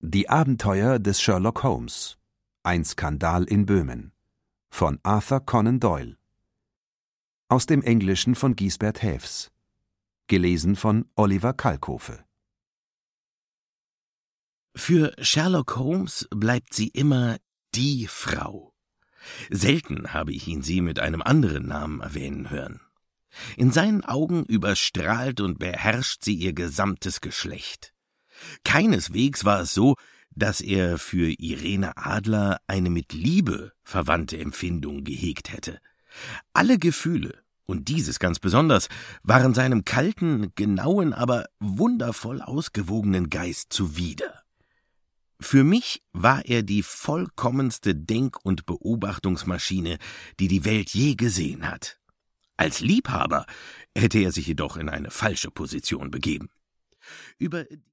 Die Abenteuer des Sherlock Holmes. Ein Skandal in Böhmen. Von Arthur Conan Doyle. Aus dem Englischen von Gisbert Haefs. Gelesen von Oliver Kalkofe. Für Sherlock Holmes bleibt sie immer die Frau. Selten habe ich ihn sie mit einem anderen Namen erwähnen hören. In seinen Augen überstrahlt und beherrscht sie ihr gesamtes Geschlecht. Keineswegs war es so, dass er für Irene Adler eine mit Liebe verwandte Empfindung gehegt hätte. Alle Gefühle, und dieses ganz besonders, waren seinem kalten, genauen, aber wundervoll ausgewogenen Geist zuwider. Für mich war er die vollkommenste Denk- und Beobachtungsmaschine, die die Welt je gesehen hat. Als Liebhaber hätte er sich jedoch in eine falsche Position begeben. Über